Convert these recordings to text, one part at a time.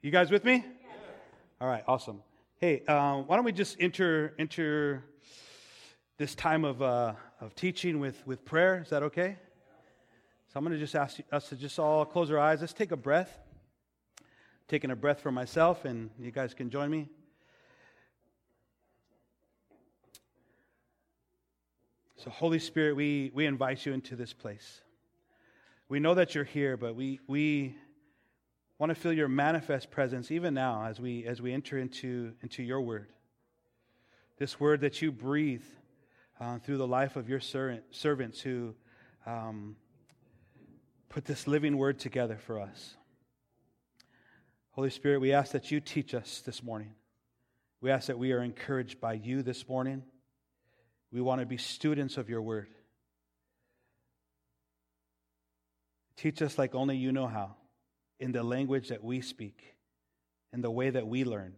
You guys with me? All right, awesome. Hey, why don't we just enter this time of teaching with prayer? Is that okay? So I'm going to just ask us to just all close our eyes. Let's take a breath. Taking a breath for myself, and you guys can join me. So Holy Spirit, we invite you into this place. We know that you're here, but we want to feel your manifest presence even now as we enter into your word. This word that you breathe through the life of your servants who put this living word together for us. Holy Spirit, we ask that you teach us this morning. We ask that we are encouraged by you this morning. We want to be students of your word. Teach us like only you know how, in the language that we speak, in the way that we learn.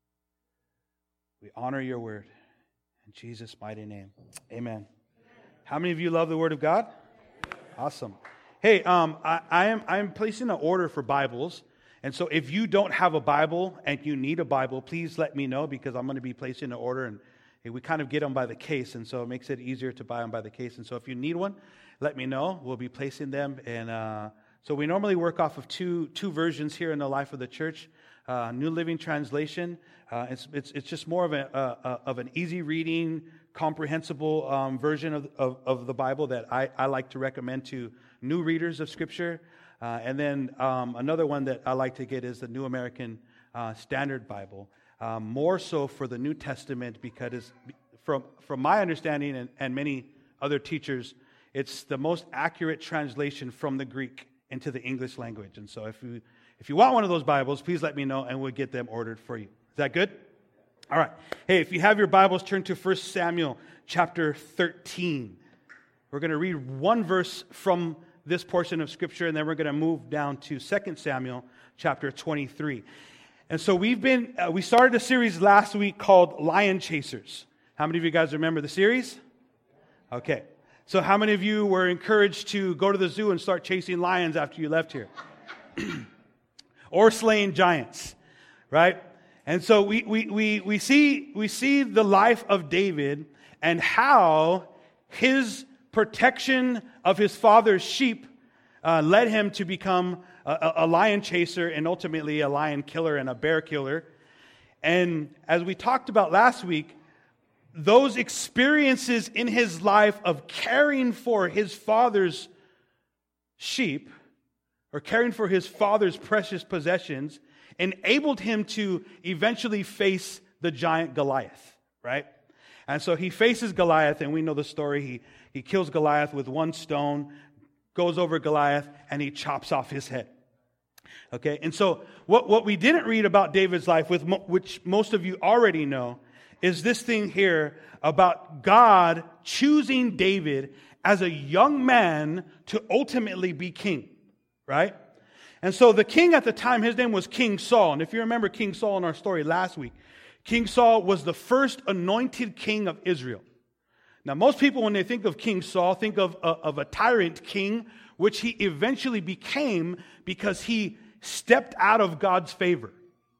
We honor your word. In Jesus' mighty name, amen. How many of you love the word of God? Awesome. Hey, I'm placing an order for Bibles. And so if you don't have a Bible and you need a Bible, please let me know, because I'm going to be placing an order, and we kind of get them by the case, and so it makes it easier to buy them by the case. And so if you need one, let me know. We'll be placing them. And so we normally work off of two versions here in the life of the church. New Living Translation. It's just more of an easy reading, comprehensible version of the Bible that I like to recommend to new readers of Scripture. And then another one that I like to get is the New American Standard Bible. More so for the New Testament, because from my understanding and many other teachers, it's the most accurate translation from the Greek into the English language. And so if you want one of those Bibles, please let me know and we'll get them ordered for you. Is that good? All right. Hey, if you have your Bibles, turn to 1 Samuel chapter 13. We're going to read one verse from this portion of Scripture, and then we're going to move down to 2 Samuel chapter 23. And so we started a series last week called Lion Chasers. How many of you guys remember the series? Okay. So how many of you were encouraged to go to the zoo and start chasing lions after you left here? Or slaying giants, right? And so we see the life of David and how his protection of his father's sheep led him to become a lion chaser and ultimately a lion killer and a bear killer. And as we talked about last week, those experiences in his life of caring for his father's sheep, or caring for his father's precious possessions, enabled him to eventually face the giant Goliath, right? And so he faces Goliath, and we know the story. He kills Goliath with one stone, goes over Goliath, and he chops off his head. Okay, and so what we didn't read about David's life, which most of you already know, is this thing here about God choosing David as a young man to ultimately be king, right? And so the king at the time, his name was King Saul. And if you remember King Saul in our story last week, King Saul was the first anointed king of Israel. Now, most people, when they think of King Saul, think of a tyrant king, which he eventually became because he stepped out of God's favor.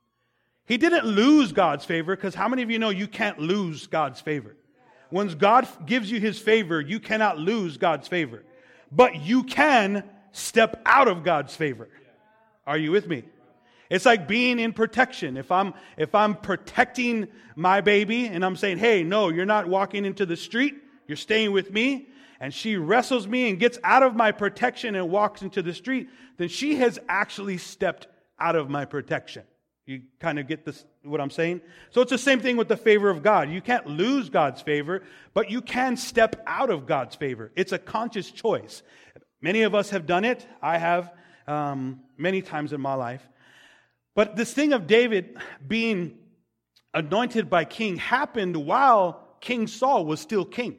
He didn't lose God's favor, because how many of you know you can't lose God's favor? Once God gives you His favor, you cannot lose God's favor. But you can step out of God's favor. Are you with me? It's like being in protection. If I'm protecting my baby and I'm saying, hey, no, you're not walking into the street, you're staying with me, and she wrestles me and gets out of my protection and walks into the street, then she has actually stepped out of my protection. You kind of get this, what I'm saying? So it's the same thing with the favor of God. You can't lose God's favor, but you can step out of God's favor. It's a conscious choice. Many of us have done it. I have many times in my life. But this thing of David being anointed by king happened while King Saul was still king.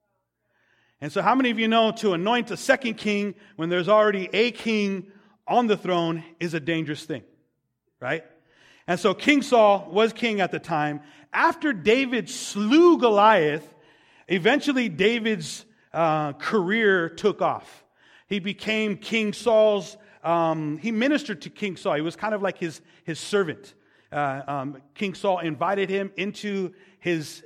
And so how many of you know to anoint a second king when there's already a king on the throne is a dangerous thing, right? And so King Saul was king at the time. After David slew Goliath, eventually David's career took off. He became King Saul's he ministered to King Saul. He was kind of like his servant. King Saul invited him into his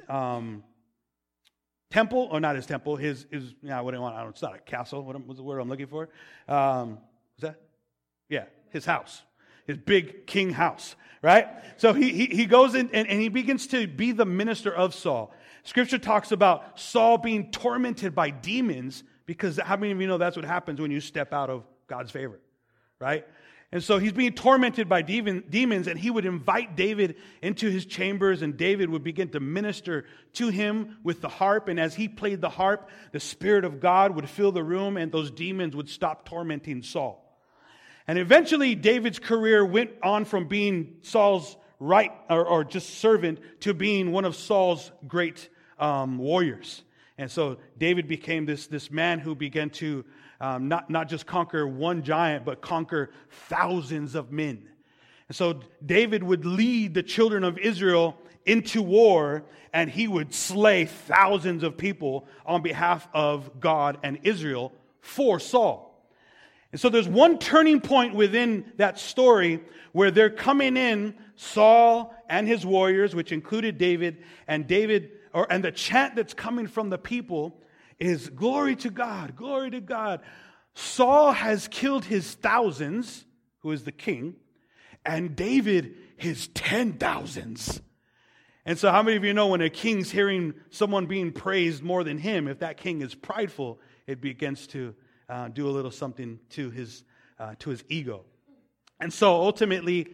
temple, or not his temple, his it's not a castle. What's the word I'm looking for? Is that? Yeah, his house. His big king house, right? So he goes in and he begins to be the minister of Saul. Scripture talks about Saul being tormented by demons, because how many of you know that's what happens when you step out of God's favor, right? And so he's being tormented by demons, and he would invite David into his chambers, and David would begin to minister to him with the harp. And as he played the harp, the Spirit of God would fill the room, and those demons would stop tormenting Saul. And eventually, David's career went on from being Saul's right or just servant to being one of Saul's great warriors. And so David became this man who began to not just conquer one giant, but conquer thousands of men. And so David would lead the children of Israel into war, and he would slay thousands of people on behalf of God and Israel for Saul. And so there's one turning point within that story where they're coming in, Saul and his warriors, which included David, and the chant that's coming from the people is glory to God, glory to God. Saul has killed his thousands, who is the king, and David his 10,000s. And so how many of you know when a king's hearing someone being praised more than him, if that king is prideful, it begins to do a little something to his ego. And so ultimately,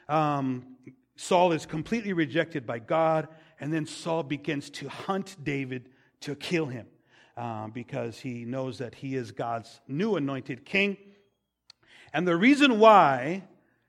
Saul is completely rejected by God, and then Saul begins to hunt David to kill him because he knows that he is God's new anointed king. And the reason why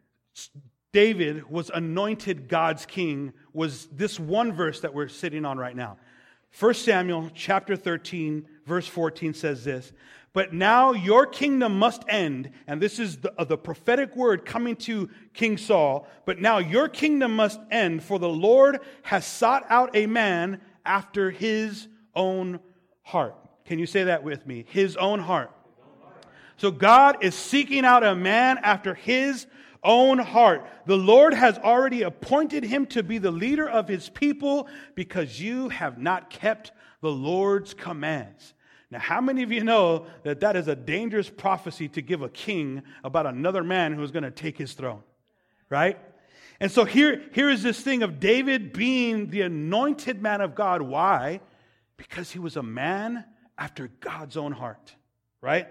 David was anointed God's king was this one verse that we're sitting on right now. 1 Samuel chapter 13, verse 14 says this, "But now your kingdom must end," and this is the prophetic word coming to King Saul, "but now your kingdom must end, for the Lord has sought out a man after his own heart." Can you say that with me? His own heart. So God is seeking out a man after his own heart. The Lord has already appointed him to be the leader of his people because you have not kept the Lord's commands. Now, how many of you know that that is a dangerous prophecy to give a king about another man who is going to take his throne? Right? And so here is this thing of David being the anointed man of God. Why? Because he was a man after God's own heart. Right?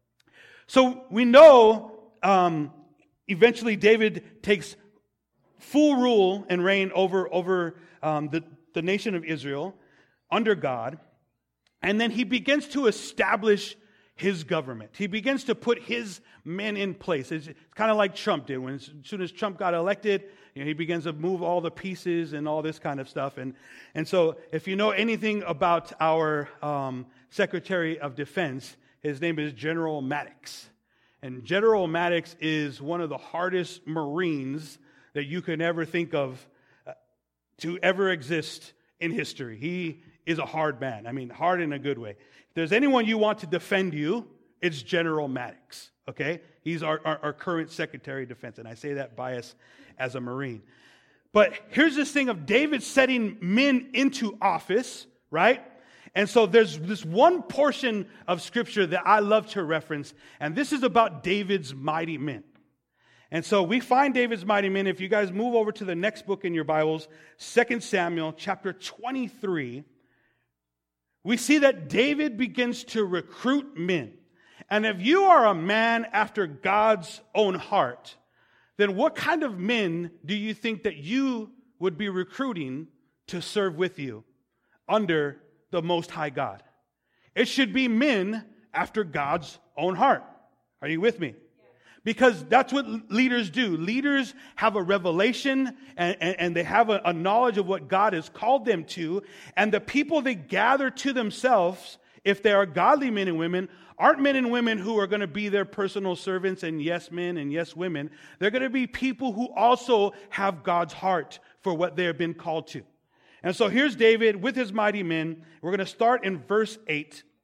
So we know eventually David takes full rule and reign over the nation of Israel under God. And then he begins to establish his government. He begins to put his men in place. It's kind of like Trump did. As soon as Trump got elected, he begins to move all the pieces and all this kind of stuff. And so if you know anything about our Secretary of Defense, his name is General Mattis. And General Mattis is one of the hardest Marines that you can ever think of to ever exist in history. He is a hard man. I mean, hard in a good way. If there's anyone you want to defend you, it's General Mattis, okay? He's our current Secretary of Defense, and I say that bias as a Marine. But here's this thing of David setting men into office, right? And so there's this one portion of Scripture that I love to reference, and this is about David's mighty men. And so we find David's mighty men. If you guys move over to the next book in your Bibles, 2 Samuel chapter 23, we see that David begins to recruit men. And if you are a man after God's own heart, then what kind of men do you think that you would be recruiting to serve with you under the Most High God? It should be men after God's own heart. Are you with me? Because that's what leaders do. Leaders have a revelation and they have a knowledge of what God has called them to. And the people they gather to themselves, if they are godly men and women, aren't men and women who are going to be their personal servants and yes men and yes women. They're going to be people who also have God's heart for what they have been called to. And so here's David with his mighty men. We're going to start in verse 8.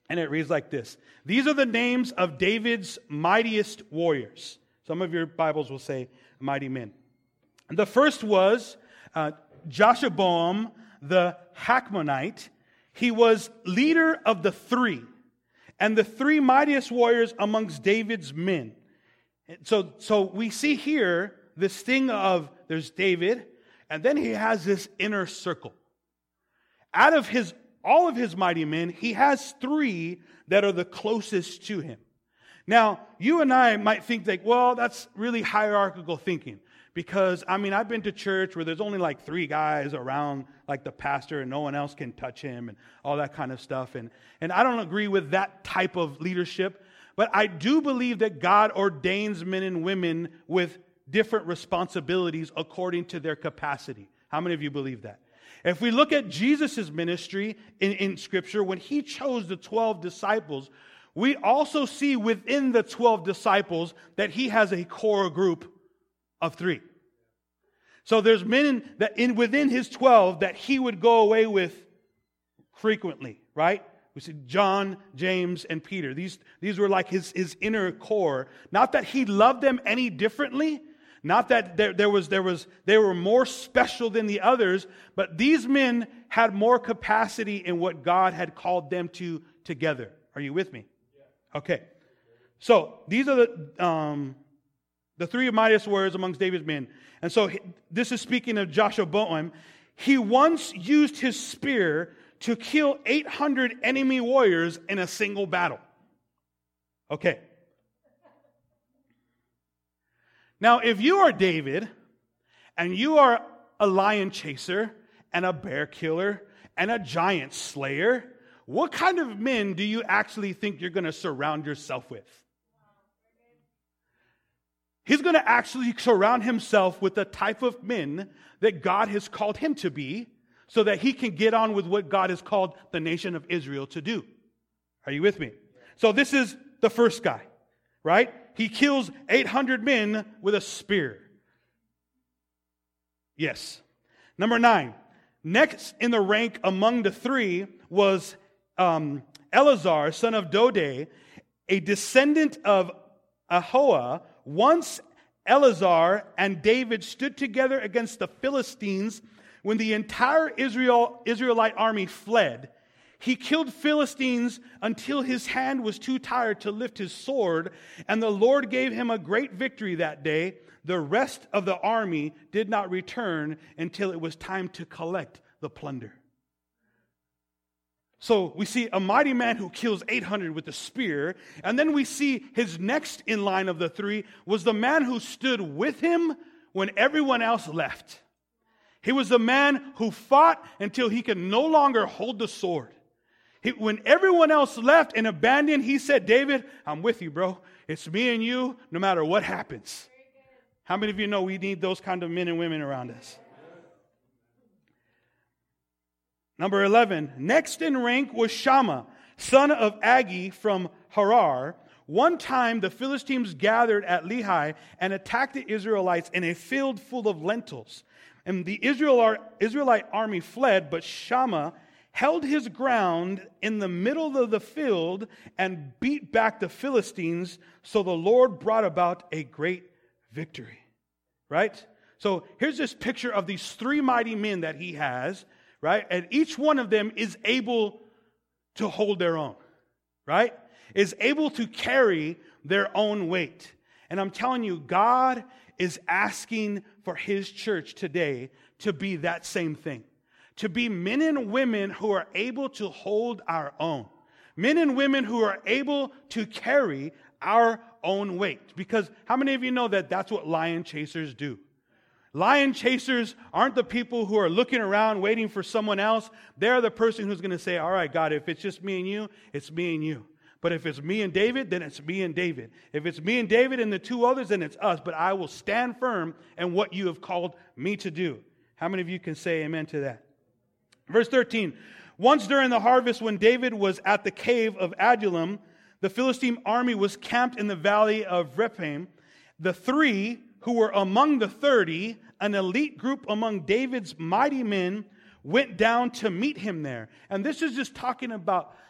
And it reads like this. These are the names of David's mightiest warriors. Some of your Bibles will say mighty men. The first was Joshaboam the Hakmonite. He was leader of the three, and the three mightiest warriors amongst David's men. So we see here this thing of there's David, and then he has this inner circle. Out of all of his mighty men, he has three that are the closest to him. Now, you and I might think like, well, that's really hierarchical thinking. Because, I've been to church where there's only like three guys around like the pastor and no one else can touch him and all that kind of stuff. And I don't agree with that type of leadership. But I do believe that God ordains men and women with different responsibilities according to their capacity. How many of you believe that? If we look at Jesus' ministry in Scripture, when he chose the 12 disciples, we also see within the 12 disciples that he has a core group of three. So there's men that within his 12 that he would go away with frequently, right? We see John, James, and Peter. These were like his inner core. Not that he loved them any differently, not that they were more special than the others, but these men had more capacity in what God had called them to together. Are you with me? Okay. So these are the three mightiest warriors amongst David's men. And so this is speaking of Joshaboam. He once used his spear to kill 800 enemy warriors in a single battle. Okay. Now, if you are David, and you are a lion chaser, and a bear killer, and a giant slayer, what kind of men do you actually think you're going to surround yourself with? He's going to actually surround himself with the type of men that God has called him to be so that he can get on with what God has called the nation of Israel to do. Are you with me? So this is the first guy, right? He kills 800 men with a spear. Yes. Number 9. Next in the rank among the three was Eleazar, son of Dode, a descendant of Ahoah. Once Eleazar and David stood together against the Philistines when the entire Israelite army fled. He killed Philistines until his hand was too tired to lift his sword, and the Lord gave him a great victory that day. The rest of the army did not return until it was time to collect the plunder. So we see a mighty man who kills 800 with a spear, and then we see his next in line of the three was the man who stood with him when everyone else left. He was the man who fought until he could no longer hold the sword. When everyone else left and abandoned, he said, David, I'm with you, bro. It's me and you, no matter what happens. How many of you know we need those kind of men and women around us? Number 11, next in rank was Shammah, son of Agi from Harar. One time the Philistines gathered at Lehi and attacked the Israelites in a field full of lentils. And the Israelite army fled, but Shammah held his ground in the middle of the field and beat back the Philistines, so the Lord brought about a great victory. Right? So here's this picture of these three mighty men that he has, right? And each one of them is able to hold their own, right? Is able to carry their own weight. And I'm telling you, God is asking for His church today to be that same thing. To be men and women who are able to hold our own. Men and women who are able to carry our own weight. Because how many of you know that that's what lion chasers do? Lion chasers aren't the people who are looking around waiting for someone else. They're the person who's going to say, all right, God, if it's just me and you, it's me and you. But if it's me and David, then it's me and David. If it's me and David and the two others, then it's us. But I will stand firm in what you have called me to do. How many of you can say amen to that? Verse 13, once during the harvest when David was at the cave of Adullam, the Philistine army was camped in the valley of Rephaim. The three who were among the 30, an elite group among David's mighty men, went down to meet him there. And this is just talking about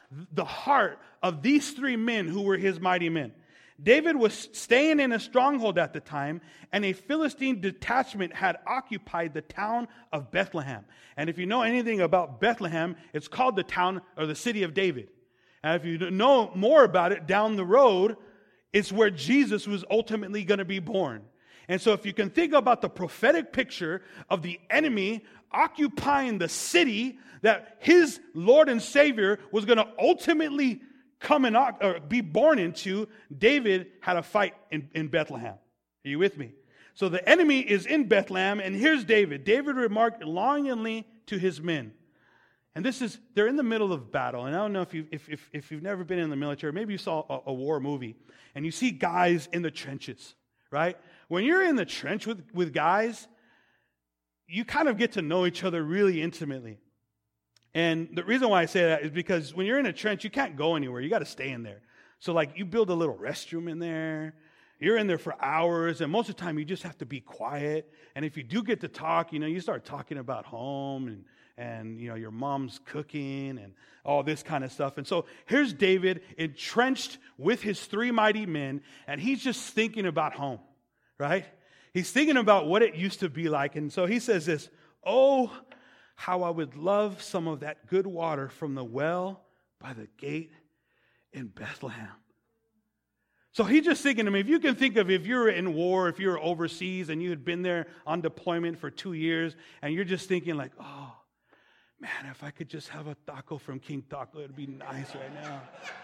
the heart of these three men who were his mighty men. David was staying in a stronghold at the time, and a Philistine detachment had occupied the town of Bethlehem. And if you know anything about Bethlehem, it's called the town or the city of David. And if you know more about it, down the road, it's where Jesus was ultimately going to be born. And so if you can think about the prophetic picture of the enemy occupying the city that his Lord and Savior was going to ultimately come and or be born into, David had a fight in Bethlehem. Are you with me? So the enemy is in Bethlehem, and here's David. David remarked longingly to his men. And they're in the middle of battle. And I don't know if you've never been in the military, maybe you saw a war movie, and you see guys in the trenches, right? When you're in the trench with guys, you kind of get to know each other really intimately. And the reason why I say that is because when you're in a trench, you can't go anywhere. You got to stay in there. So like you build a little restroom in there. You're in there for hours, and most of the time you just have to be quiet. And if you do get to talk, you start talking about home and your mom's cooking and all this kind of stuff. And so here's David entrenched with his three mighty men, and he's just thinking about home, right? He's thinking about what it used to be like. And so he says this, "Oh, how I would love some of that good water from the well by the gate in Bethlehem." So he's just thinking to me, if you can think of if you're in war, if you're overseas and you had been there on deployment for 2 years, and you're just thinking like, oh, man, if I could just have a taco from King Taco, it'd be nice right now.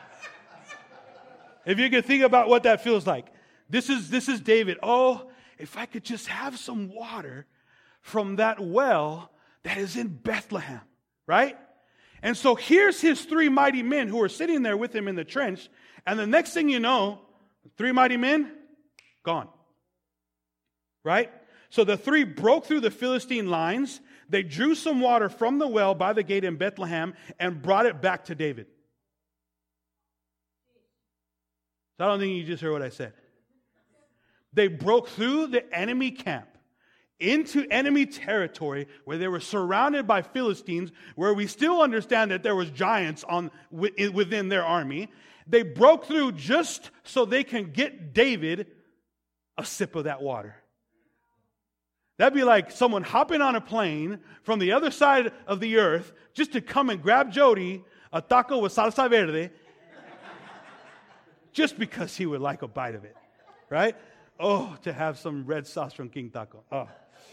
If you could think about what that feels like. This is David. Oh, if I could just have some water from that well that is in Bethlehem, right? And so here's his three mighty men who are sitting there with him in the trench, and the next thing you know, three mighty men, gone. Right? So the three broke through the Philistine lines. They drew some water from the well by the gate in Bethlehem and brought it back to David. So I don't think you just heard what I said. They broke through the enemy camp into enemy territory where they were surrounded by Philistines, where we still understand that there was giants within their army. They broke through just so they can get David a sip of that water. That'd be like someone hopping on a plane from the other side of the earth just to come and grab Jody a taco with salsa verde just because he would like a bite of it, right? Oh, to have some red sauce from King Taco. Oh.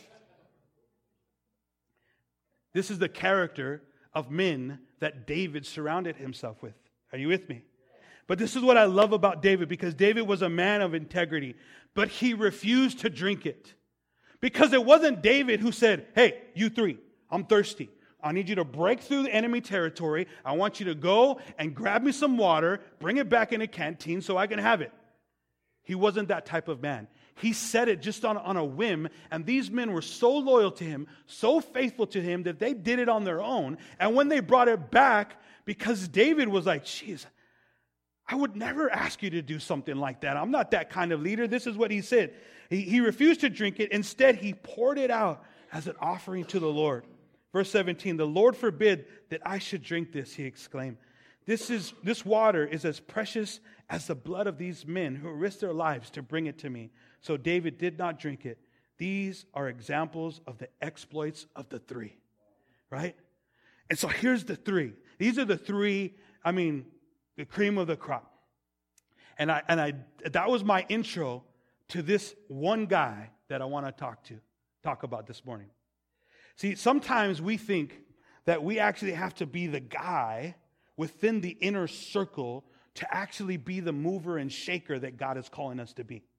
This is the character of men that David surrounded himself with. Are you with me? But this is what I love about David, because David was a man of integrity, but he refused to drink it. Because it wasn't David who said, "Hey, you three, I'm thirsty. I need you to break through the enemy territory. I want you to go and grab me some water, bring it back in a canteen so I can have it." He wasn't that type of man. He said it just on a whim, and these men were so loyal to him, so faithful to him, that they did it on their own. And when they brought it back, because David was like, "Jeez, I would never ask you to do something like that. I'm not that kind of leader." This is what he said. He refused to drink it. Instead, he poured it out as an offering to the Lord. Verse 17, "The Lord forbid that I should drink this," he exclaimed. This water is as precious as the blood of these men who risked their lives to bring it to me." So David did not drink it. These are examples of the exploits of the three. Right? And so here's the three. These are the three, the cream of the crop. And that was my intro to this one guy that I want to talk about this morning. See, sometimes we think that we actually have to be the guy within the inner circle to actually be the mover and shaker that God is calling us to be.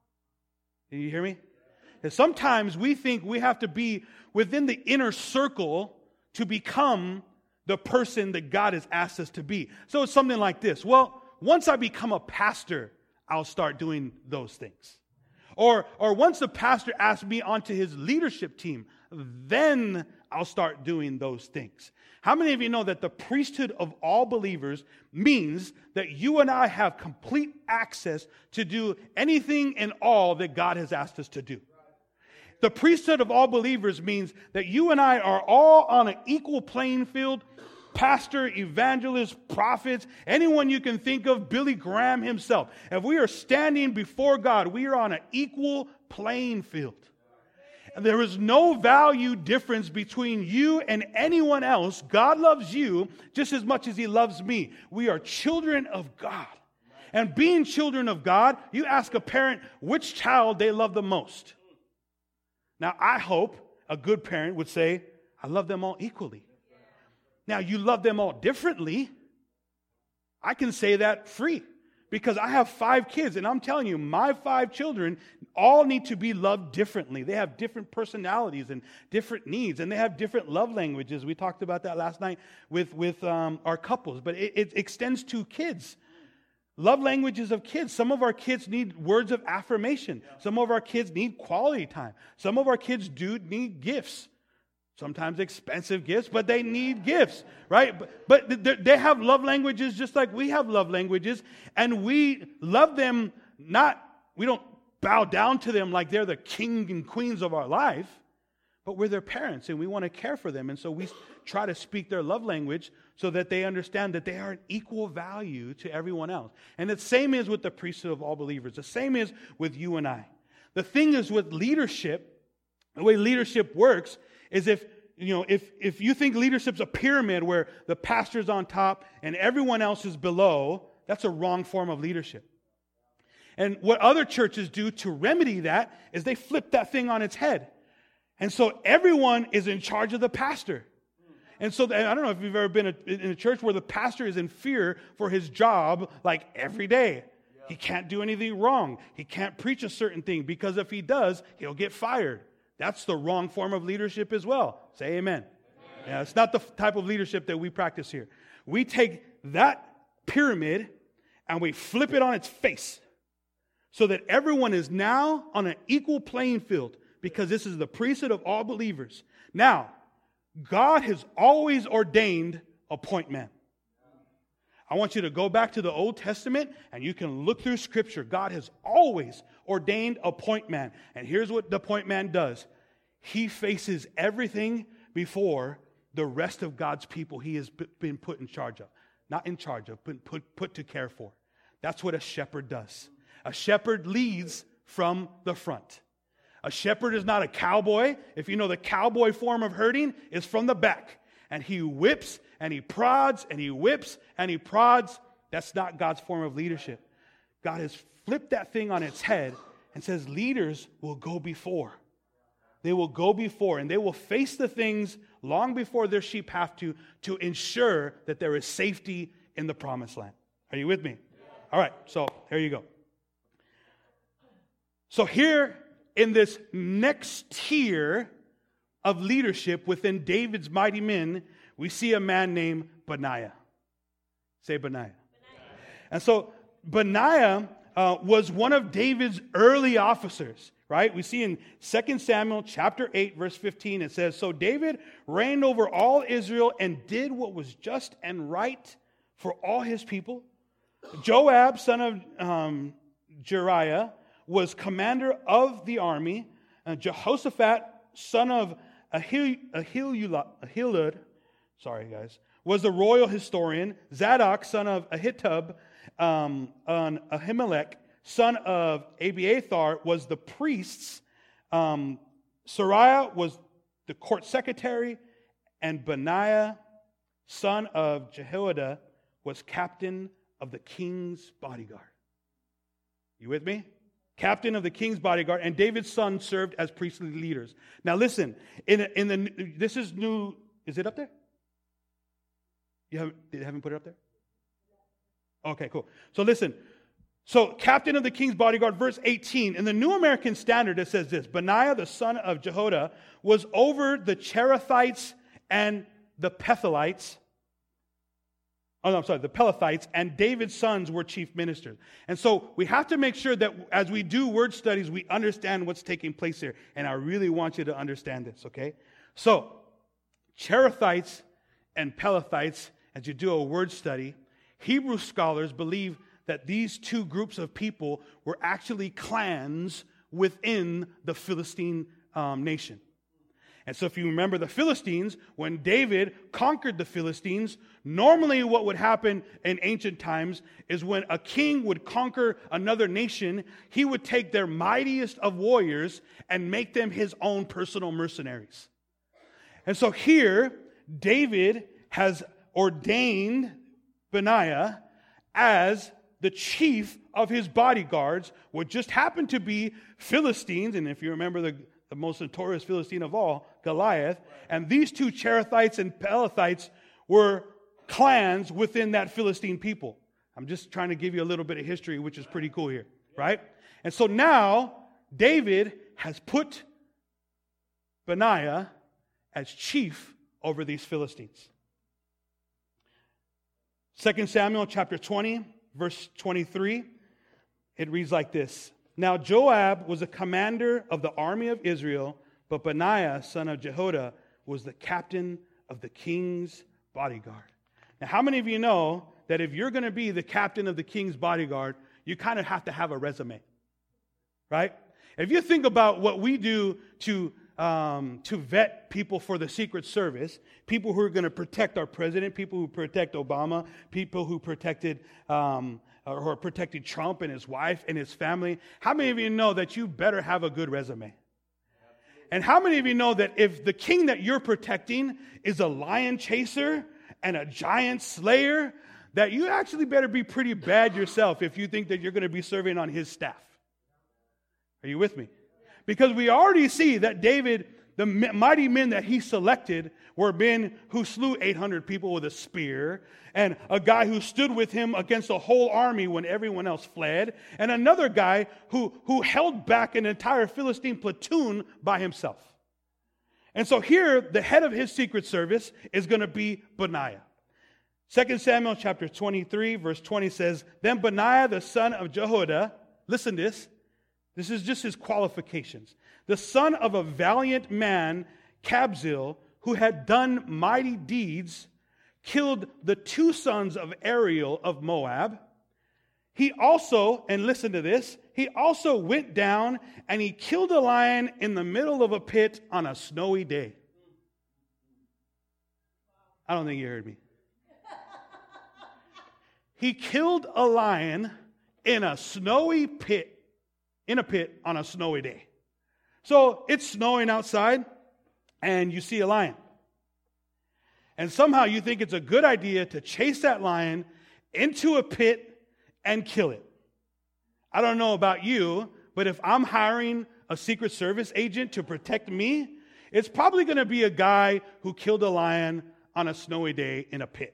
Do you hear me? And sometimes we think we have to be within the inner circle to become the person that God has asked us to be. So it's something like this. Well, once I become a pastor, I'll start doing those things. Or once the pastor asks me onto his leadership team, then I'll start doing those things. How many of you know that the priesthood of all believers means that you and I have complete access to do anything and all that God has asked us to do? The priesthood of all believers means that you and I are all on an equal playing field pastor, evangelist, prophets, anyone you can think of, Billy Graham himself. If we are standing before God, we are on an equal playing field. And there is no value difference between you and anyone else. God loves you just as much as He loves me. We are children of God. And being children of God, you ask a parent which child they love the most. Now, I hope a good parent would say, I love them all equally. Now, you love them all differently. I can say that free because I have 5 kids, and I'm telling you, my 5 children all need to be loved differently. They have different personalities and different needs, and they have different love languages. We talked about that last night with our couples, but it extends to kids. Love languages of kids. Some of our kids need words of affirmation. Some of our kids need quality time. Some of our kids do need gifts. Sometimes expensive gifts, but they need gifts, right? But they have love languages just like we have love languages, and we love them we don't bow down to them like they're the king and queens of our life, but we're their parents, and we want to care for them, and so we try to speak their love language so that they understand that they are an equal value to everyone else. And the same is with the priesthood of all believers. The same is with you and I. The thing is with leadership, the way leadership works is if you think leadership's a pyramid where the pastor's on top and everyone else is below, that's a wrong form of leadership. And what other churches do to remedy that is they flip that thing on its head. And so everyone is in charge of the pastor. And so I don't know if you've ever been in a church where the pastor is in fear for his job like every day. He can't do anything wrong. He can't preach a certain thing because if he does, he'll get fired. That's the wrong form of leadership as well. Say amen. Yeah, it's not the type of leadership that we practice here. We take that pyramid and we flip it on its face so that everyone is now on an equal playing field because this is the priesthood of all believers. Now, God has always ordained a point man. I want you to go back to the Old Testament and you can look through Scripture. God has always ordained a point man. And here's what the point man does. He faces everything before the rest of God's people he has been put in charge of. Not in charge of, but put to care for. That's what a shepherd does. A shepherd leads from the front. A shepherd is not a cowboy. If you know the cowboy form of herding is from the back. And he whips and he prods and he whips and he prods. That's not God's form of leadership. God has flipped that thing on its head and says leaders will go before. They will go before and they will face the things long before their sheep have to ensure that there is safety in the promised land. Are you with me? All right, so here you go. So here in this next tier of leadership within David's mighty men, we see a man named Benaiah. Say Benaiah. And so Benaiah was one of David's early officers, right? We see in 2 Samuel chapter 8, verse 15, it says, So David reigned over all Israel and did what was just and right for all his people. Joab, son of Jeriah, was commander of the army. Jehoshaphat, son of Ahilud, was the royal historian. Zadok, son of Ahitub, Ahimelech, son of Abiathar, was the priest. Sariah was the court secretary. And Benaiah, son of Jehoiada, was captain of the king's bodyguard. You with me? Captain of the king's bodyguard, and David's son served as priestly leaders. Now listen, this is new. Is it up there? You haven't put it up there? Okay, cool. So listen. So captain of the king's bodyguard, verse 18. In the New American Standard, it says this: Benaiah, the son of Jehoiada, was over the Cherethites and the Pethites. The Pelethites, and David's sons were chief ministers. And so we have to make sure that as we do word studies, we understand what's taking place here. And I really want you to understand this, okay? So, Cherethites and Pelethites, as you do a word study, Hebrew scholars believe that these two groups of people were actually clans within the Philistine nation. And so if you remember the Philistines, when David conquered the Philistines, normally what would happen in ancient times is when a king would conquer another nation, he would take their mightiest of warriors and make them his own personal mercenaries. And so here, David has ordained Benaiah as the chief of his bodyguards, what just happened to be Philistines, and if you remember the most notorious Philistine of all, Goliath, and these two Cherethites and Pelethites were clans within that Philistine people. I'm just trying to give you a little bit of history, which is pretty cool here, right? And so now, David has put Benaiah as chief over these Philistines. 2 Samuel chapter 20, verse 23, it reads like this. Now Joab was a commander of the army of Israel, but Benaiah, son of Jehoiada, was the captain of the king's bodyguard. Now, how many of you know that if you're going to be the captain of the king's bodyguard, you kind of have to have a resume, right? If you think about what we do to vet people for the Secret Service, people who are going to protect our president, people who protect Obama, people who protected or protected Trump and his wife and his family, how many of you know that you better have a good resume? And how many of you know that if the king that you're protecting is a lion chaser and a giant slayer, that you actually better be pretty bad yourself if you think that you're going to be serving on his staff? Are you with me? Because we already see that David, the mighty men that he selected, were men who slew 800 people with a spear, and a guy who stood with him against a whole army when everyone else fled, and another guy who held back an entire Philistine platoon by himself. And so here, the head of his secret service is going to be Benaiah. 2 Samuel chapter 23, verse 20 says, Then Benaiah the son of Jehoiada, listen to this, this is just his qualifications. The son of a valiant man, Kabzeel, who had done mighty deeds, killed the two sons of Ariel of Moab. He also, and listen to this, he also went down and he killed a lion in the middle of a pit on a snowy day. I don't think you heard me. He killed a lion in a snowy pit, in a pit on a snowy day. So it's snowing outside and you see a lion. And somehow you think it's a good idea to chase that lion into a pit and kill it. I don't know about you, but if I'm hiring a Secret Service agent to protect me, it's probably going to be a guy who killed a lion on a snowy day in a pit.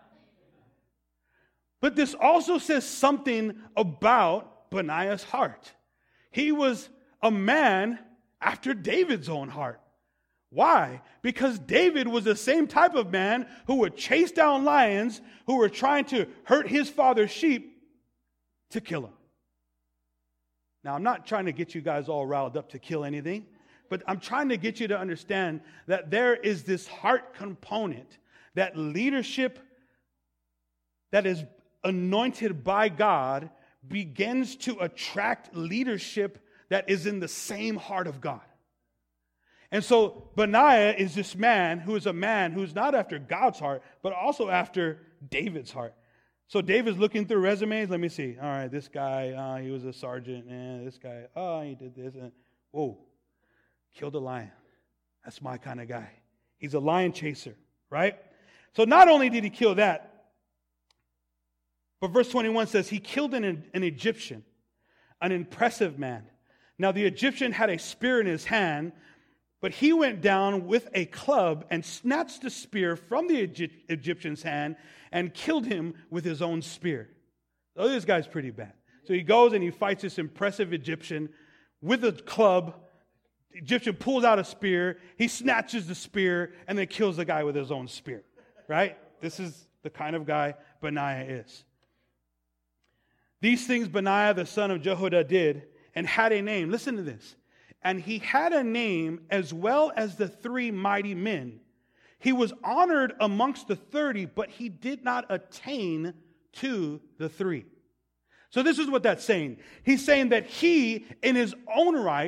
But this also says something about Benaiah's heart. He was a man after David's own heart. Why? Because David was the same type of man who would chase down lions who were trying to hurt his father's sheep to kill him. Now, I'm not trying to get you guys all riled up to kill anything, but I'm trying to get you to understand that there is this heart component, that leadership that is anointed by God begins to attract leadership that is in the same heart of God. And so Benaiah is this man who is a man who's not after God's heart, but also after David's heart. So David's looking through resumes. Let me see. All right, this guy, he was a sergeant. And this guy, he did this. And whoa, killed a lion. That's my kind of guy. He's a lion chaser, right? So not only did he kill that, but verse 21 says he killed an Egyptian, an impressive man. Now the Egyptian had a spear in his hand, but he went down with a club and snatched the spear from the Egyptian's hand and killed him with his own spear. So this guy's pretty bad. So he goes and he fights this impressive Egyptian with a club. The Egyptian pulls out a spear. He snatches the spear and then kills the guy with his own spear. Right? This is the kind of guy Benaiah is. These things Benaiah the son of Jehoiada did and had a name. Listen to this. And he had a name as well as the three mighty men. He was honored amongst the 30, but he did not attain to the three. So this is what that's saying. He's saying that he, in his own right,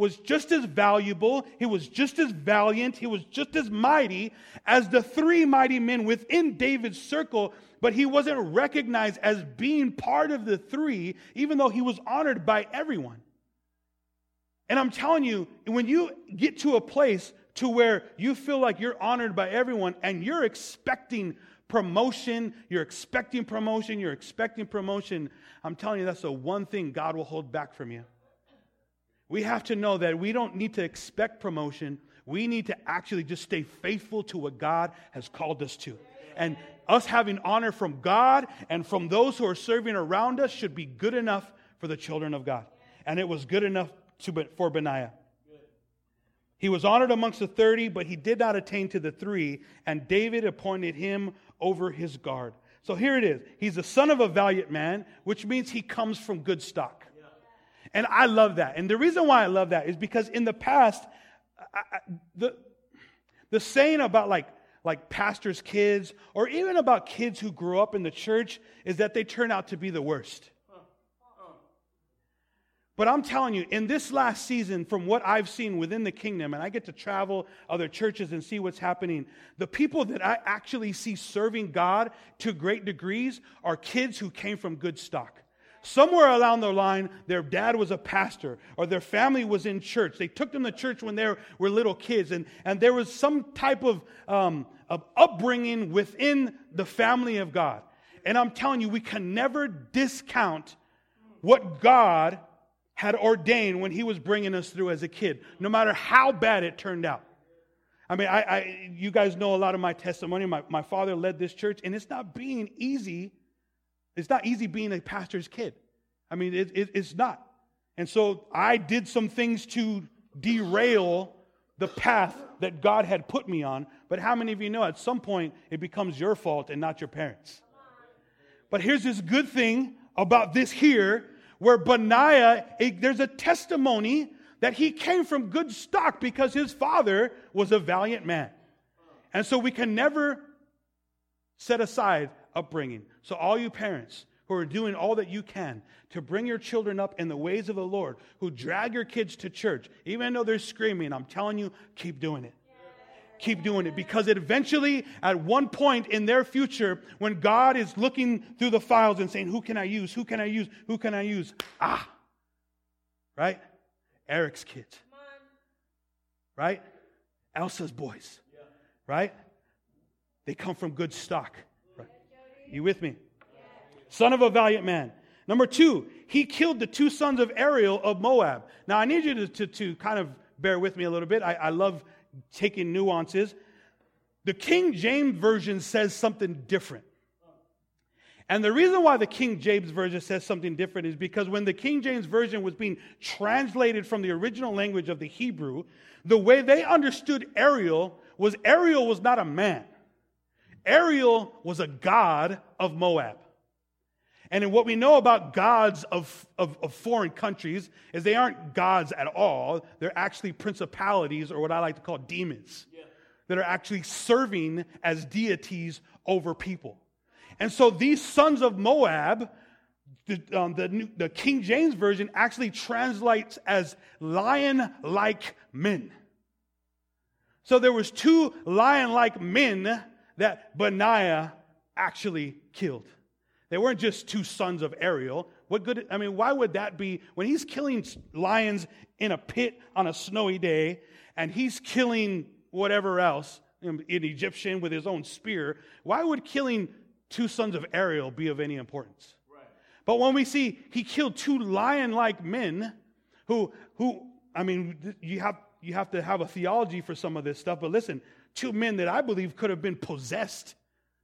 was just as valuable, he was just as valiant, he was just as mighty as the 3 mighty men within David's circle, but he wasn't recognized as being part of the 3, even though he was honored by everyone. And I'm telling you, when you get to a place to where you feel like you're honored by everyone and you're expecting promotion, I'm telling you, that's the one thing God will hold back from you. We have to know that we don't need to expect promotion. We need to actually just stay faithful to what God has called us to. And us having honor from God and from those who are serving around us should be good enough for the children of God. And it was good enough for Benaiah. He was honored amongst the 30, but he did not attain to the 3, and David appointed him over his guard. So here it is. He's the son of a valiant man, which means he comes from good stock. And I love that. And the reason why I love that is because in the past, the saying about like pastors' kids, or even about kids who grew up in the church, is that they turn out to be the worst. But I'm telling you, in this last season, from what I've seen within the kingdom, and I get to travel other churches and see what's happening, the people that I actually see serving God to great degrees are kids who came from good stock. Somewhere along the line, their dad was a pastor, or their family was in church. They took them to church when they were little kids, and there was some type of upbringing within the family of God. And I'm telling you, we can never discount what God had ordained when He was bringing us through as a kid, no matter how bad it turned out. I mean, you guys know a lot of my testimony. My father led this church, and it's not being easy. It's not easy being a pastor's kid. I mean, it's not. And so I did some things to derail the path that God had put me on. But how many of you know at some point it becomes your fault and not your parents? But here's this good thing about this here, where Benaiah, there's a testimony that he came from good stock because his father was a valiant man. And so we can never set aside upbringing. So all you parents who are doing all that you can to bring your children up in the ways of the Lord, who drag your kids to church, even though they're screaming, I'm telling you, keep doing it. Keep doing it, because eventually, at one point in their future, when God is looking through the files and saying, who can I use? Who can I use? Who can I use? Right? Eric's kids. Right? Elsa's boys. Right? They come from good stock. Right? You with me? Son of a valiant man. Number 2, he killed the 2 sons of Ariel of Moab. Now, I need you to kind of bear with me a little bit. I love taking nuances. The King James Version says something different. And the reason why the King James Version says something different is because when the King James Version was being translated from the original language of the Hebrew, the way they understood Ariel was not a man. Ariel was a god of Moab. And in what we know about gods of foreign countries is they aren't gods at all. They're actually principalities, or what I like to call demons, that are actually serving as deities over people. And so these sons of Moab, the King James Version actually translates as lion-like men. So there was 2 lion-like men that Benaiah actually killed. They weren't just 2 sons of Ariel. Why would that be? When he's killing lions in a pit on a snowy day, and he's killing whatever else, an Egyptian with his own spear, why would killing 2 sons of Ariel be of any importance? Right. But when we see he killed 2 lion-like men who you have to have a theology for some of this stuff, but listen, 2 men that I believe could have been possessed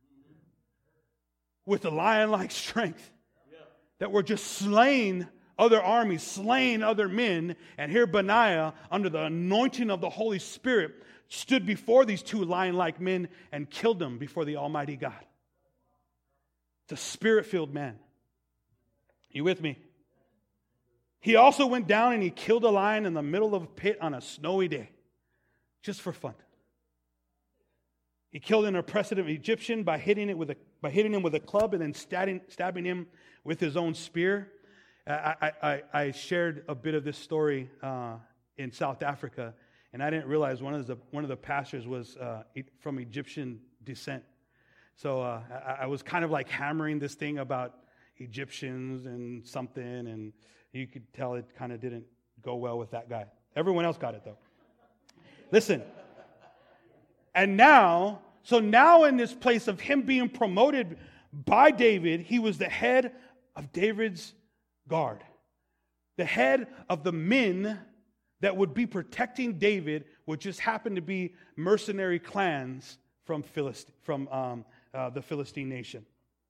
with a lion-like strength, that were just slaying other armies, slaying other men. And here Benaiah, under the anointing of the Holy Spirit, stood before these 2 lion-like men and killed them before the Almighty God. It's a spirit-filled man. You with me? He also went down and he killed a lion in the middle of a pit on a snowy day, just for fun. He killed an oppressive Egyptian by hitting him with a club and then stabbing him with his own spear. I shared a bit of this story in South Africa, and I didn't realize one of the pastors was from Egyptian descent. So I was kind of like hammering this thing about Egyptians and something, and you could tell it kind of didn't go well with that guy. Everyone else got it, though. Listen. And now in this place of him being promoted by David, he was the head of David's guard. The head of the men that would be protecting David would just happen to be mercenary clans from the Philistine nation.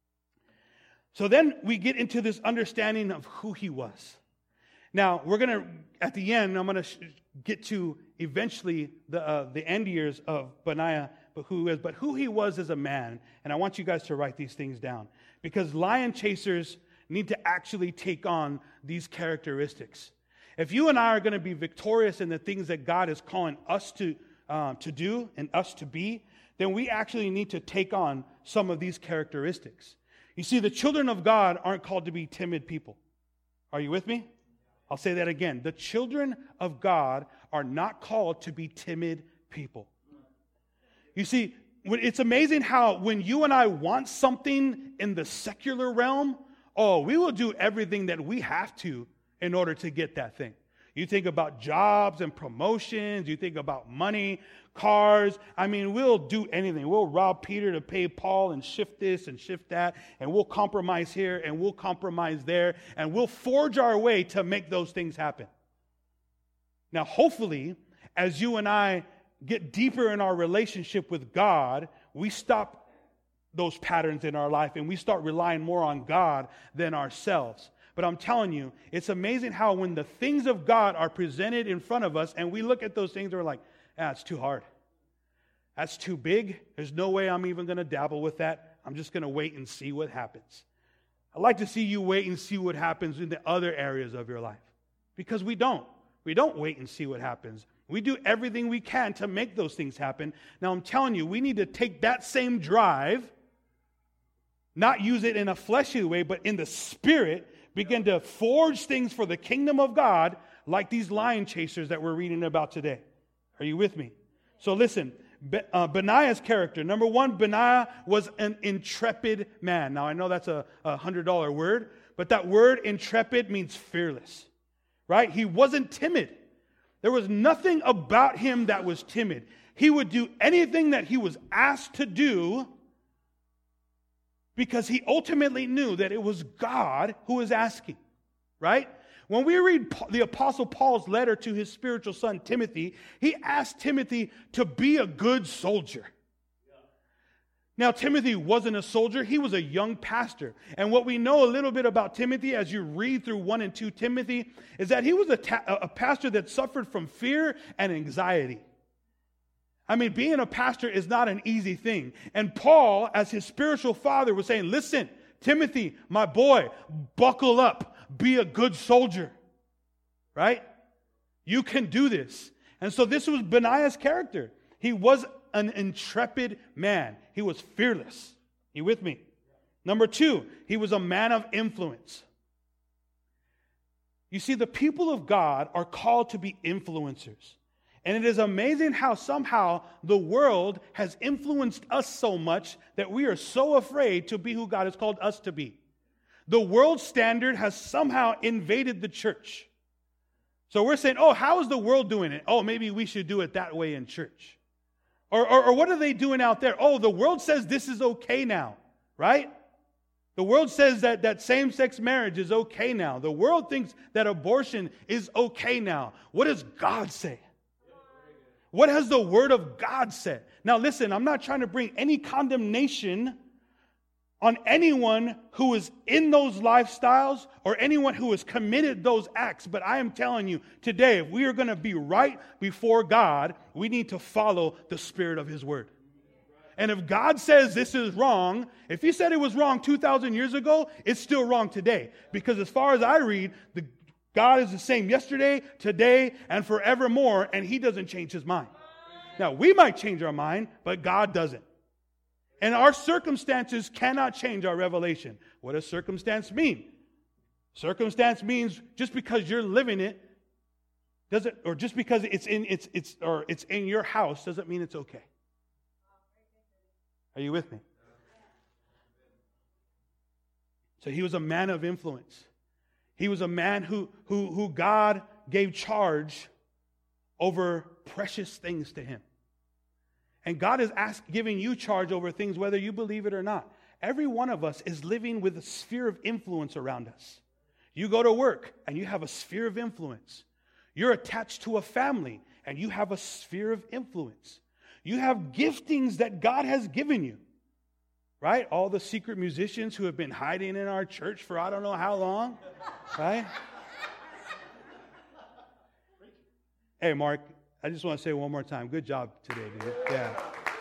So then we get into this understanding of who he was. Now, we're going to, at the end, I'm going to get to eventually the end years of Benaiah, but who he was as a man. And I want you guys to write these things down, because lion chasers need to actually take on these characteristics. If you and I are going to be victorious in the things that God is calling us to do and us to be, then we actually need to take on some of these characteristics. You see, the children of God aren't called to be timid people. Are you with me? I'll say that again. The children of God are not called to be timid people. You see, it's amazing how when you and I want something in the secular realm, we will do everything that we have to in order to get that thing. You think about jobs and promotions. You think about money, cars. I mean, we'll do anything. We'll rob Peter to pay Paul and shift this and shift that. And we'll compromise here and we'll compromise there. And we'll forge our way to make those things happen. Now, hopefully, as you and I get deeper in our relationship with God, we stop those patterns in our life and we start relying more on God than ourselves. But I'm telling you, it's amazing how when the things of God are presented in front of us and we look at those things, we're like, it's too hard. That's too big. There's no way I'm even going to dabble with that. I'm just going to wait and see what happens. I'd like to see you wait and see what happens in the other areas of your life. Because we don't. We don't wait and see what happens. We do everything we can to make those things happen. Now, I'm telling you, we need to take that same drive, not use it in a fleshly way, but in the spirit, begin to forge things for the kingdom of God, like these lion chasers that we're reading about today. Are you with me? So listen, Benaiah's character. Number one, Benaiah was an intrepid man. Now, I know that's a $100 word, but that word intrepid means fearless, right? He wasn't timid. There was nothing about him that was timid. He would do anything that he was asked to do because he ultimately knew that it was God who was asking, right? When we read the Apostle Paul's letter to his spiritual son, Timothy, he asked Timothy to be a good soldier. Now, Timothy wasn't a soldier. He was a young pastor. And what we know a little bit about Timothy as you read through 1 and 2 Timothy is that he was a pastor that suffered from fear and anxiety. I mean, being a pastor is not an easy thing. And Paul, as his spiritual father, was saying, listen, Timothy, my boy, buckle up. Be a good soldier. Right? You can do this. And so this was Benaiah's character. He was an intrepid man. He was fearless. You with me? Number two, he was a man of influence. You see, the people of God are called to be influencers. And it is amazing how somehow the world has influenced us so much that we are so afraid to be who God has called us to be. The world standard has somehow invaded the church. So we're saying, how is the world doing it? Maybe we should do it that way in church. Or what are they doing out there? The world says this is okay now, right? The world says that same-sex marriage is okay now. The world thinks that abortion is okay now. What does God say? What has the Word of God said? Now listen, I'm not trying to bring any condemnation on anyone who is in those lifestyles or anyone who has committed those acts. But I am telling you today, if we are going to be right before God, we need to follow the Spirit of His Word. And if God says this is wrong, if He said it was wrong 2,000 years ago, it's still wrong today. Because as far as I read, God is the same yesterday, today, and forevermore, and He doesn't change His mind. Now, we might change our mind, but God doesn't. And our circumstances cannot change our revelation. What does circumstance mean? Circumstance means just because you're living it doesn't, or just because it's in your house doesn't mean it's okay. Are you with me? So he was a man of influence. He was a man who God gave charge over precious things to him. And God is giving you charge over things whether you believe it or not. Every one of us is living with a sphere of influence around us. You go to work and you have a sphere of influence. You're attached to a family and you have a sphere of influence. You have giftings that God has given you. Right? All the secret musicians who have been hiding in our church for I don't know how long. Right? Hey, Mark, I just want to say one more time. Good job today, dude. Yeah.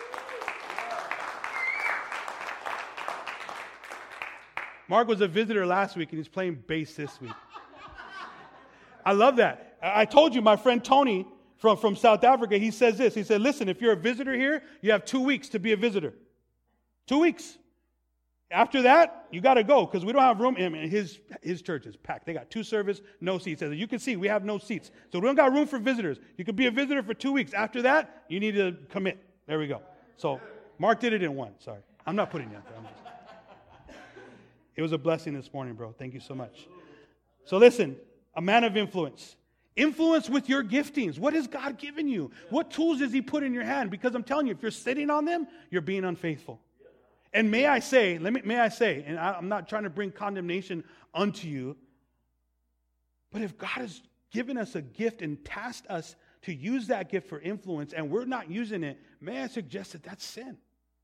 Mark was a visitor last week and he's playing bass this week. I love that. I told you, my friend Tony from South Africa, he says this. He said, listen, if you're a visitor here, you have 2 weeks to be a visitor. 2 weeks. After that, you got to go because we don't have room. I mean, his church is packed. They got 2 service, no seats. As you can see, we have no seats. So we don't got room for visitors. You could be a visitor for 2 weeks. After that, you need to commit. There we go. So Mark did it in 1. Sorry. I'm not putting you out there. It was a blessing this morning, bro. Thank you so much. So listen, a man of influence. Influence with your giftings. What has God given you? What tools has He put in your hand? Because I'm telling you, if you're sitting on them, you're being unfaithful. And may I say, and I'm not trying to bring condemnation unto you, but if God has given us a gift and tasked us to use that gift for influence and we're not using it, may I suggest that that's sin?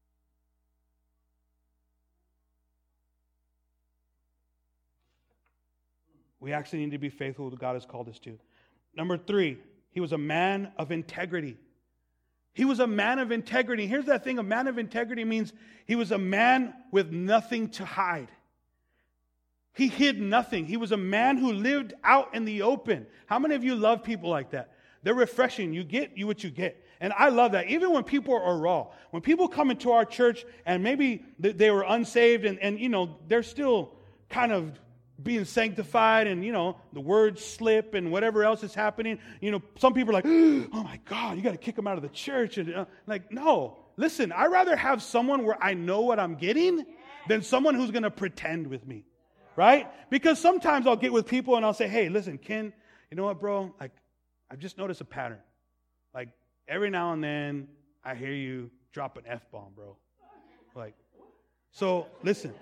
We actually need to be faithful to what God has called us to. Number 3, he was a man of integrity. He was a man of integrity. Here's that thing, a man of integrity means he was a man with nothing to hide. He hid nothing. He was a man who lived out in the open. How many of you love people like that? They're refreshing. You get what you get. And I love that. Even when people are raw. When people come into our church and maybe they were unsaved and you know, they're still kind of being sanctified and, you know, the words slip and whatever else is happening. You know, some people are like, oh my God, you got to kick them out of the church. And like, no, listen, I'd rather have someone where I know what I'm getting than someone who's going to pretend with me, right? Because sometimes I'll get with people and I'll say, hey, listen, Ken, you know what, bro? Like, I've just noticed a pattern. Like, every now and then I hear you drop an F-bomb, bro. Like, so listen.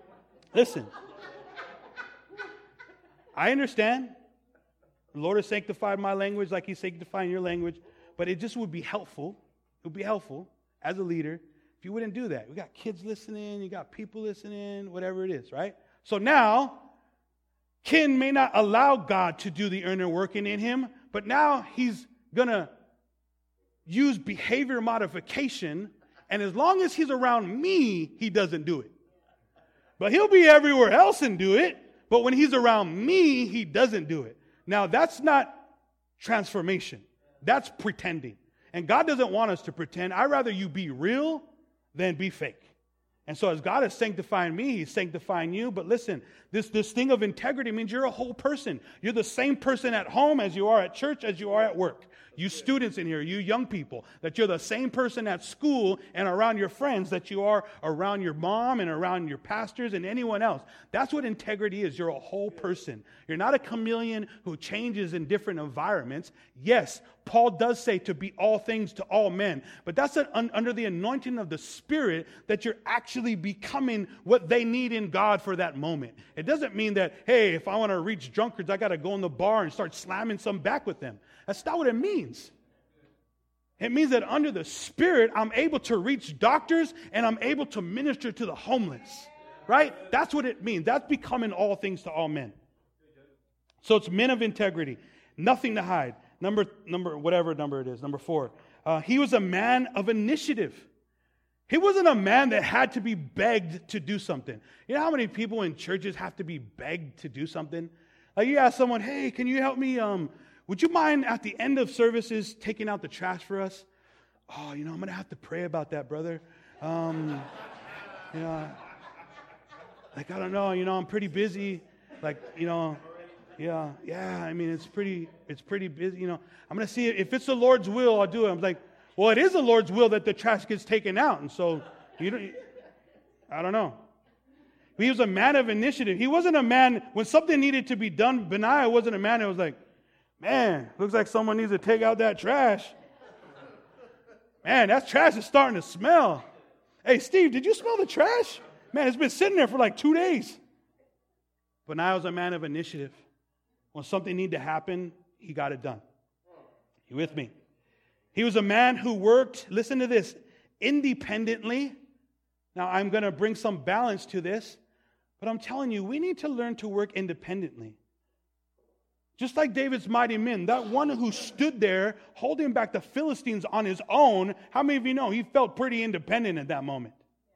I understand. The Lord has sanctified my language like He's sanctifying your language. But it just would be helpful. It would be helpful as a leader if you wouldn't do that. We got kids listening. You got people listening. Whatever it is, right? So now, Ken may not allow God to do the inner working in him. But now he's going to use behavior modification. And as long as he's around me, he doesn't do it. But he'll be everywhere else and do it. But when he's around me, he doesn't do it. Now, that's not transformation. That's pretending. And God doesn't want us to pretend. I'd rather you be real than be fake. And so as God is sanctifying me, He's sanctifying you. But listen, this thing of integrity means you're a whole person. You're the same person at home as you are at church, as you are at work. You students in here, you young people, that you're the same person at school and around your friends that you are around your mom and around your pastors and anyone else. That's what integrity is. You're a whole person. You're not a chameleon who changes in different environments. Yes, Paul does say to be all things to all men, but that's under the anointing of the Spirit that you're actually becoming what they need in God for that moment. It doesn't mean that, hey, if I want to reach drunkards, I got to go in the bar and start slamming some back with them. That's not what it means. It means that under the Spirit, I'm able to reach doctors and I'm able to minister to the homeless. Right? That's what it means. That's becoming all things to all men. So it's men of integrity. Nothing to hide. Number, whatever number it is. Number 4. He was a man of initiative. He wasn't a man that had to be begged to do something. You know how many people in churches have to be begged to do something? Like you ask someone, hey, can you help me? Would you mind at the end of services taking out the trash for us? Oh, I'm going to have to pray about that, brother. Like, I don't know, I'm pretty busy. Like, Yeah. I mean, it's pretty busy. I'm going to see it. If it's the Lord's will, I'll do it. I'm like, well, it is the Lord's will that the trash gets taken out. And so, I don't know. He was a man of initiative. He wasn't a man, when something needed to be done, Benaiah wasn't a man that was like, man, looks like someone needs to take out that trash. Man, that trash is starting to smell. Hey, Steve, did you smell the trash? Man, it's been sitting there for like 2 days. Benaiah was a man of initiative. When something needed to happen, he got it done. You with me? He was a man who worked, listen to this, independently. Now, I'm going to bring some balance to this, but I'm telling you, we need to learn to work independently. Just like David's mighty men, that one who stood there holding back the Philistines on his own, how many of you know he felt pretty independent at that moment?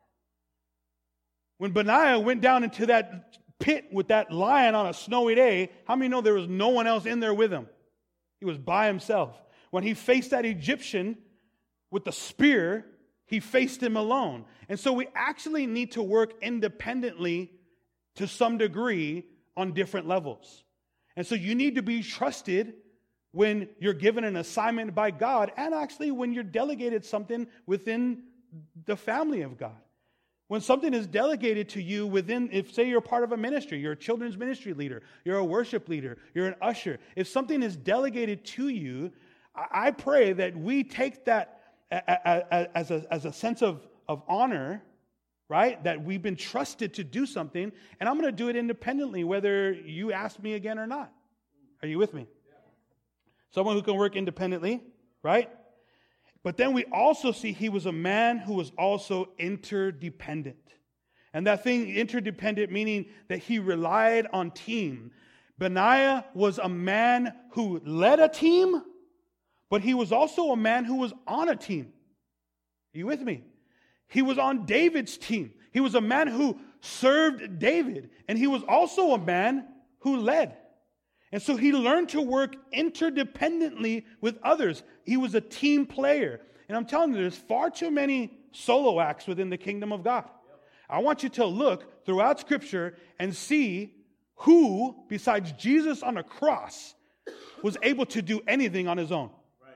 When Benaiah went down into that pit with that lion on a snowy day, how many know there was no one else in there with him? He was by himself. When he faced that Egyptian with the spear, he faced him alone. And so we actually need to work independently to some degree on different levels. And so you need to be trusted when you're given an assignment by God, and actually when you're delegated something within the family of God. When something is delegated to you within, if say you're part of a ministry, you're a children's ministry leader, you're a worship leader, you're an usher. If something is delegated to you, I pray that we take that as a sense of honor, right? That we've been trusted to do something, and I'm going to do it independently, whether you ask me again or not. Are you with me? Someone who can work independently, right? But then we also see he was a man who was also interdependent. And that thing, interdependent, meaning that he relied on team. Benaiah was a man who led a team, but he was also a man who was on a team. Are you with me? He was on David's team. He was a man who served David, and he was also a man who led. And so he learned to work interdependently with others. He was a team player. And I'm telling you, there's far too many solo acts within the kingdom of God. I want you to look throughout Scripture and see who, besides Jesus on a cross, was able to do anything on his own. Right.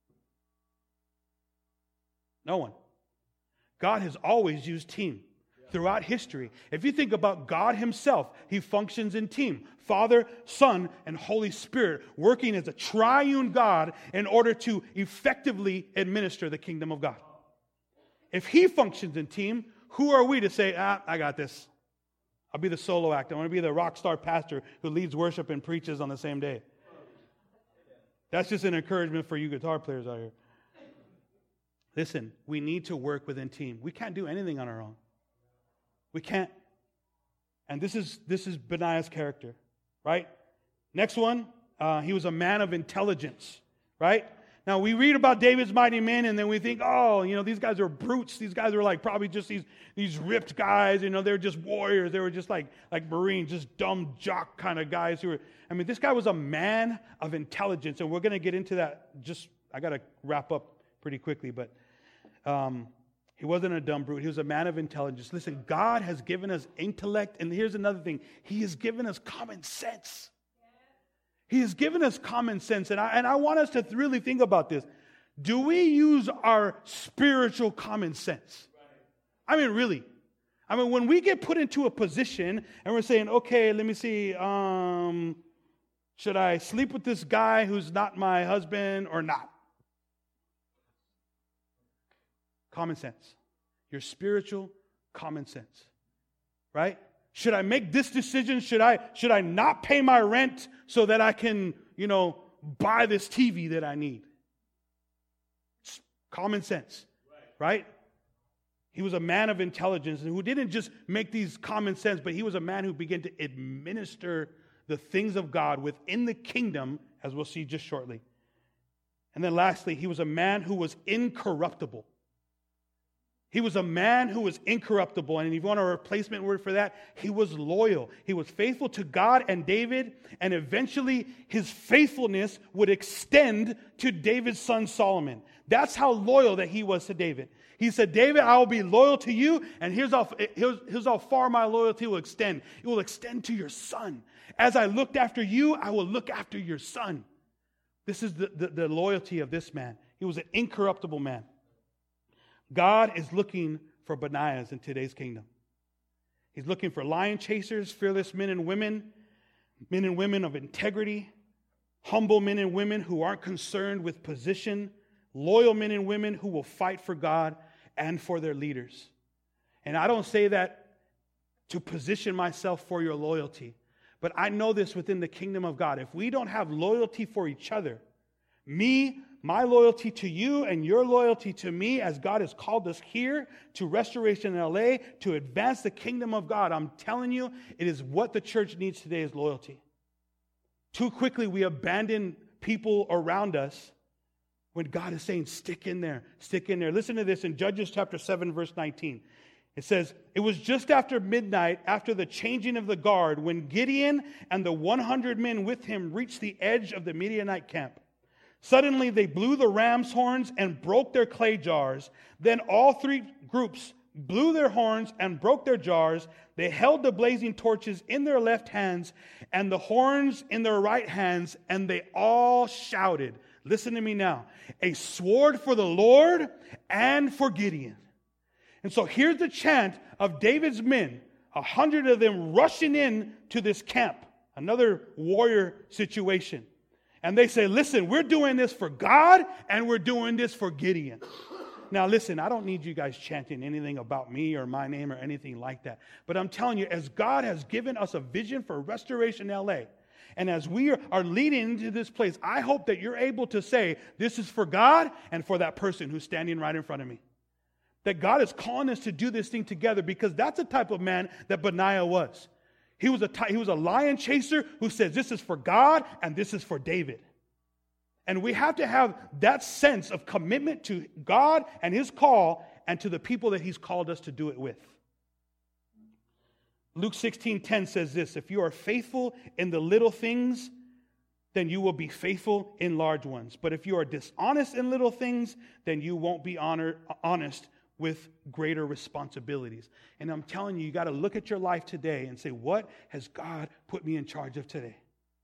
No one. God has always used team throughout history. If you think about God himself, he functions in team. Father, Son, and Holy Spirit working as a triune God in order to effectively administer the kingdom of God. If he functions in team, who are we to say, I got this. I'll be the solo act. I want to be the rock star pastor who leads worship and preaches on the same day. That's just an encouragement for you guitar players out here. Listen, we need to work within team. We can't do anything on our own. We can't. And this is Benaiah's character, right? Next one, he was a man of intelligence, right? Now, we read about David's mighty men, and then we think, these guys are brutes. These guys are like probably just these ripped guys. They're just warriors. They were just like Marines, just dumb jock kind of guys this guy was a man of intelligence, and we're going to get into that. I got to wrap up pretty quickly, but he wasn't a dumb brute. He was a man of intelligence. Listen, God has given us intellect, and here's another thing. He has given us common sense. He has given us common sense, and I want us to really think about this. Do we use our spiritual common sense? Really. When we get put into a position and we're saying, okay, let me see, should I sleep with this guy who's not my husband or not? Common sense. Your spiritual common sense. Right? Should I make this decision? Should I not pay my rent so that I can, buy this TV that I need? It's common sense. Right? He was a man of intelligence and who didn't just make these common sense, but he was a man who began to administer the things of God within the kingdom, as we'll see just shortly. And then lastly, he was a man who was incorruptible. He was a man who was incorruptible. And if you want a replacement word for that, he was loyal. He was faithful to God and David, and eventually his faithfulness would extend to David's son Solomon. That's how loyal that he was to David. He said, David, I will be loyal to you, and here's how far my loyalty will extend. It will extend to your son. As I looked after you, I will look after your son. This is the loyalty of this man. He was an incorruptible man. God is looking for Benaiahs in today's kingdom. He's looking for lion chasers, fearless men and women of integrity, humble men and women who aren't concerned with position, loyal men and women who will fight for God and for their leaders. And I don't say that to position myself for your loyalty, but I know this within the kingdom of God. If we don't have loyalty for each other, my loyalty to you and your loyalty to me, as God has called us here to Restoration LA to advance the kingdom of God, I'm telling you, it is what the church needs today is loyalty. Too quickly we abandon people around us when God is saying, stick in there, stick in there. Listen to this in Judges chapter 7, verse 19. It says, it was just after midnight, after the changing of the guard, when Gideon and the 100 men with him reached the edge of the Midianite camp. Suddenly they blew the ram's horns and broke their clay jars. Then all three groups blew their horns and broke their jars. They held the blazing torches in their left hands and the horns in their right hands, and they all shouted, listen to me now, a sword for the Lord and for Gideon. And so here's the chant of David's men, 100 of them rushing in to this camp, another warrior situation. And they say, listen, we're doing this for God and we're doing this for Gideon. Now listen, I don't need you guys chanting anything about me or my name or anything like that. But I'm telling you, as God has given us a vision for Restoration LA, and as we are leading into this place, I hope that you're able to say, this is for God and for that person who's standing right in front of me. That God is calling us to do this thing together, because that's the type of man that Benaiah was. He was a lion chaser who says this is for God and this is for David. And we have to have that sense of commitment to God and His call and to the people that He's called us to do it with. Luke 16:10 says this, if you are faithful in the little things, then you will be faithful in large ones. But if you are dishonest in little things, then you won't be honest with greater responsibilities. And I'm telling you, you got to look at your life today and say, what has God put me in charge of today?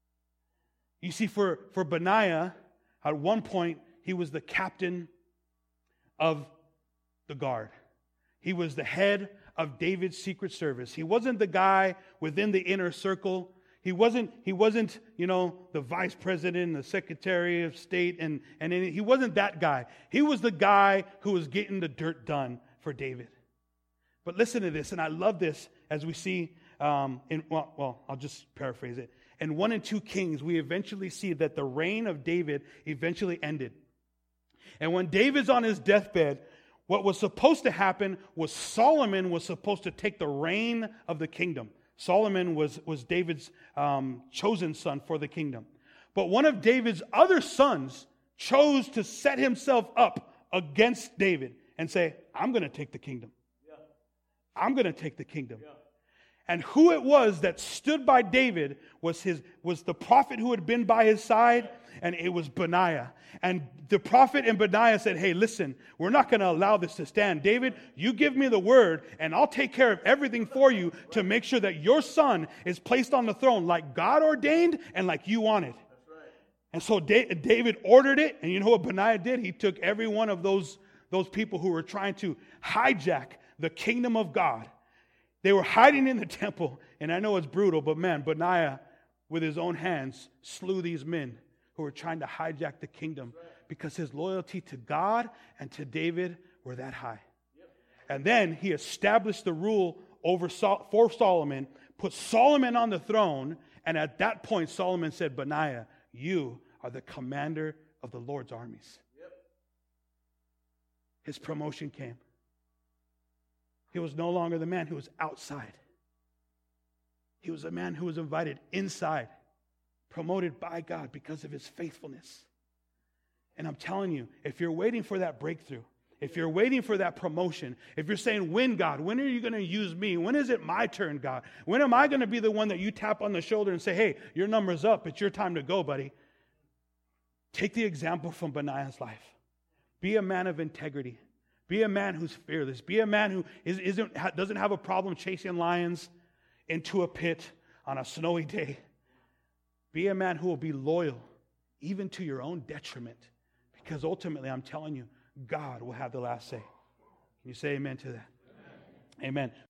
You see, for Benaiah, at one point, he was the captain of the guard. He was the head of David's secret service. He wasn't the guy within the inner circle. He wasn't, the vice president, the secretary of state, and he wasn't that guy. He was the guy who was getting the dirt for David. But listen to this, and I love this as we see, I'll just paraphrase it. In 1 and 2 Kings, we eventually see that the reign of David eventually ended. And when David's on his deathbed, what was supposed to happen was Solomon was supposed to take the reign of the kingdom. Solomon was David's chosen son for the kingdom. But one of David's other sons chose to set himself up against David and say, I'm going to take the kingdom. Yeah. I'm going to take the kingdom. Yeah. And who it was that stood by David was the prophet who had been by his side, and it was Benaiah. And the prophet and Benaiah said, hey, listen, we're not going to allow this to stand. David, you give me the word, and I'll take care of everything for you to make sure that your son is placed on the throne like God ordained and like you wanted. That's right. And so David ordered it, and you know what Benaiah did? He took every one of those people who were trying to hijack the kingdom of God. They were hiding in the temple, and I know it's brutal, but man, Benaiah, with his own hands, slew these men who were trying to hijack the kingdom because his loyalty to God and to David were that high. And then he established the rule for Solomon, put Solomon on the throne, and at that point, Solomon said, Benaiah, you are the commander of the Lord's armies. His promotion came. He was no longer the man who was outside. He was a man who was invited inside, promoted by God because of his faithfulness. And I'm telling you, if you're waiting for that breakthrough, if you're waiting for that promotion, if you're saying, when, God, when are you going to use me? When is it my turn, God? When am I going to be the one that you tap on the shoulder and say, hey, your number's up. It's your time to go, buddy. Take the example from Benaiah's life. Be a man of integrity. Be a man who's fearless. Be a man who doesn't have a problem chasing lions into a pit on a snowy day. Be a man who will be loyal, even to your own detriment. Because ultimately, I'm telling you, God will have the last say. Can you say amen to that? Amen.